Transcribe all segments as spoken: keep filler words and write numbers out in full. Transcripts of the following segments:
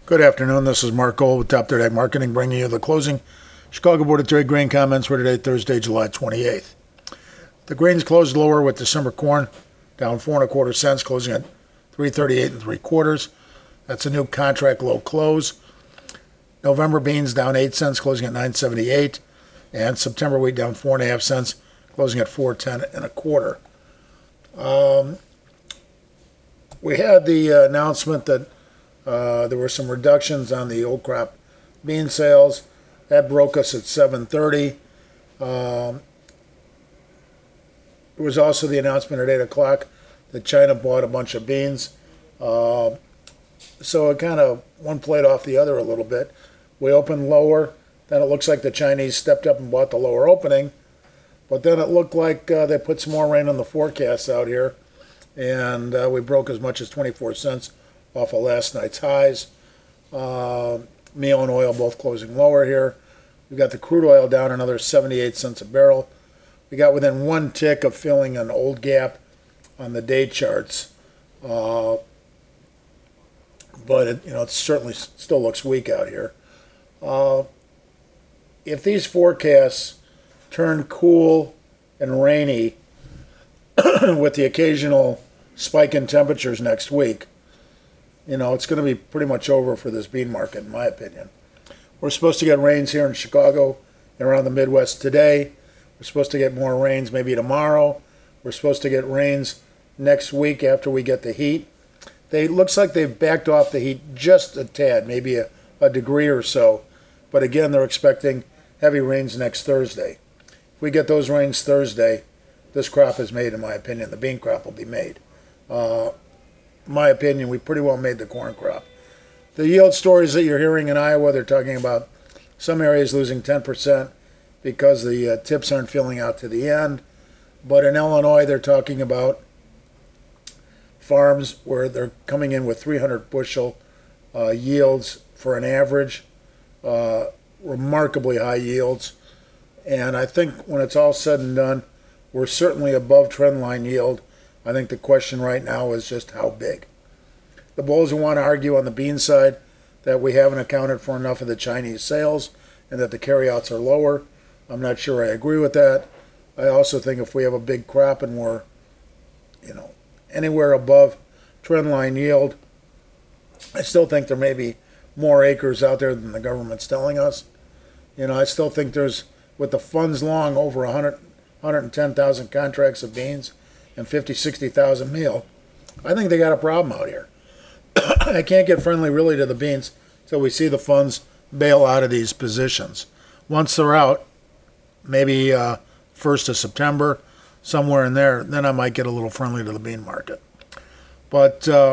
Good afternoon. This is Mark Gold with Top Third Ag Marketing, bringing you the closing Chicago Board of Trade grain comments for today, Thursday, July twenty-eighth. The grains closed lower with December corn down four and a quarter cents, closing at three thirty-eight and three quarters. That's a new contract low close. November beans down eight cents, closing at nine seventy-eight, and September wheat down four and a half cents, closing at four ten and a quarter. Um, we had the uh, announcement that Uh, there were some reductions on the old crop bean sales. That broke us at seven thirty. Um, there was also the announcement at eight o'clock that China bought a bunch of beans. Uh, so it kind of one played off the other a little bit. We opened lower. Then it looks like the Chinese stepped up and bought the lower opening. But then it looked like uh, they put some more rain on the forecasts out here. And uh, we broke as much as twenty-four cents off of last night's highs. Uh, meal and oil both closing lower here. We got the crude oil down another seventy-eight cents a barrel. We got within one tick of filling an old gap on the day charts. Uh, but it, you know, it certainly still looks weak out here. Uh, if these forecasts turn cool and rainy with the occasional spike in temperatures next week, you know, it's going to be pretty much over for this bean market, in my opinion. We're supposed to get rains here in Chicago and around the Midwest today. We're supposed to get more rains maybe tomorrow. We're supposed to get rains next week after we get the heat. They looks like they've backed off the heat just a tad, maybe a, a degree or so. But again, they're expecting heavy rains next Thursday. If we get those rains Thursday, this crop is made, in my opinion. The bean crop will be made. Uh, my opinion, we pretty well made the corn crop. The yield stories that you're hearing in Iowa, they're talking about some areas losing ten percent because the uh, tips aren't filling out to the end. But in Illinois, they're talking about farms where they're coming in with three hundred bushel uh, yields for an average, uh, remarkably high yields. And I think when it's all said and done, we're certainly above trendline yield. I think the question right now is just how big. The bulls want to argue on the bean side that we haven't accounted for enough of the Chinese sales and that the carryouts are lower. I'm not sure I agree with that. I also think if we have a big crop and we're, you know, anywhere above trendline yield, I still think there may be more acres out there than the government's telling us. You know, I still think there's, with the funds long, over one hundred, one hundred ten thousand contracts of beans and fifty, sixty thousand meal, I think they got a problem out here. I can't get friendly really to the beans until we see the funds bail out of these positions. Once they're out, maybe uh, first of September, somewhere in there, then I might get a little friendly to the bean market. But uh,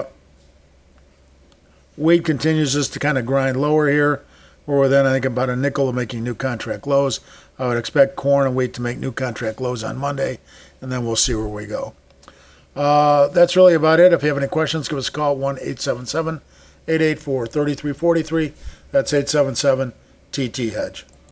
wheat continues just to kind of grind lower here. We're within, I think, about a nickel of making new contract lows. I would expect corn and wheat to make new contract lows on Monday, and then we'll see where we go. Uh, that's really about it. If you have any questions, give us a call, one eight seven seven, eight eight four, three three four three. That's eight seven seven T T Hedge.